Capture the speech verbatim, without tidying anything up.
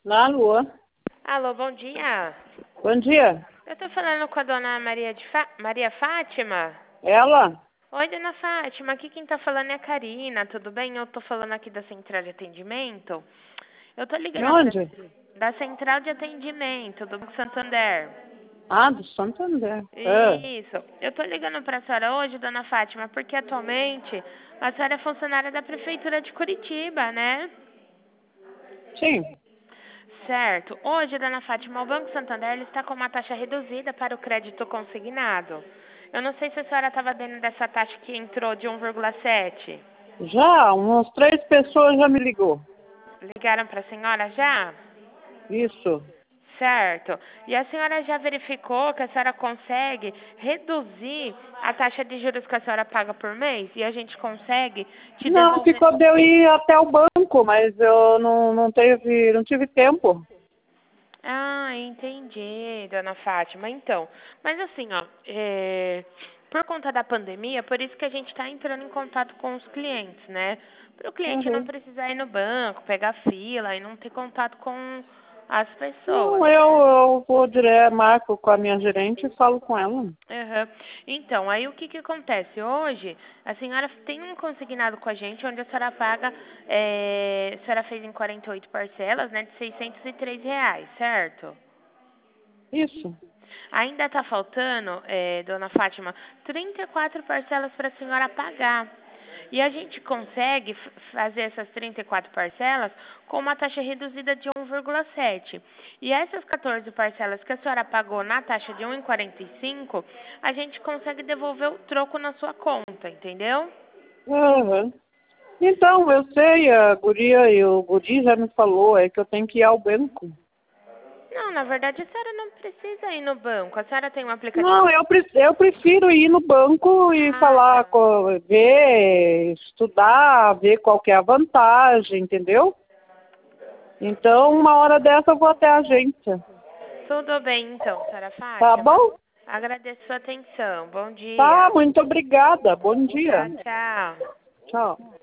Na Lua. Alô, bom dia. Bom dia. Eu tô falando com a dona Maria, de Fá- Maria Fátima. Ela? Oi, dona Fátima. Aqui quem tá falando é a Karina, tudo bem? Eu tô falando aqui da Central de Atendimento. Eu tô De ligando pra... onde? Da Central de Atendimento, do Banco Santander. Ah, do Santander. Ah, Isso. Eu tô ligando pra senhora hoje, dona Fátima, porque atualmente a senhora é funcionária da Prefeitura de Curitiba, né? sim. Certo. Hoje, dona Fátima, o Banco Santander ele está com uma taxa reduzida para o crédito consignado. Eu não sei se a senhora estava dentro dessa taxa que entrou de um vírgula sete. Já, umas três pessoas já me ligou. Ligaram para a senhora já? Isso. Certo. E a senhora já verificou que a senhora consegue reduzir a taxa de juros que a senhora paga por mês? E a gente consegue te Não, devolver... ficou de eu ir até o banco, mas eu não, não teve, não tive tempo. Ah, entendi, dona Fátima. Então, mas assim, ó, é, por conta da pandemia, por isso que a gente está entrando em contato com os clientes, né? Para o cliente não Uhum. precisar ir no banco, pegar fila e não ter contato com as Não, pessoas. eu, eu vou direto, marco com a minha gerente e falo com ela. Aham. Então, aí o que que acontece? Hoje, a senhora tem um consignado com a gente, onde a senhora paga, é, a senhora fez em quarenta e oito parcelas, né, de seiscentos e três reais, certo? Isso. Ainda está faltando, eh, dona Fátima, trinta e quatro parcelas para a senhora pagar. E a gente consegue f- fazer essas trinta e quatro parcelas com uma taxa reduzida de um vírgula sete. E essas quatorze parcelas que a senhora pagou na taxa de um vírgula quarenta e cinco, a gente consegue devolver o troco na sua conta, entendeu? Uhum. Então, eu sei, a guria e o guri já me falou, é que eu tenho que ir ao banco. Não, na verdade a senhora não precisa ir no banco. A senhora tem um aplicativo. Não, eu, pre- eu prefiro ir no banco e Ah, falar, tá. co- ver, estudar, ver qual que é a vantagem, entendeu? Então, uma hora dessa eu vou até a agência. Tudo bem então, senhora Tá Fátima. bom? Agradeço sua atenção. Bom Tá, dia. muito obrigada. Bom dia. Tchau, tchau. Tchau.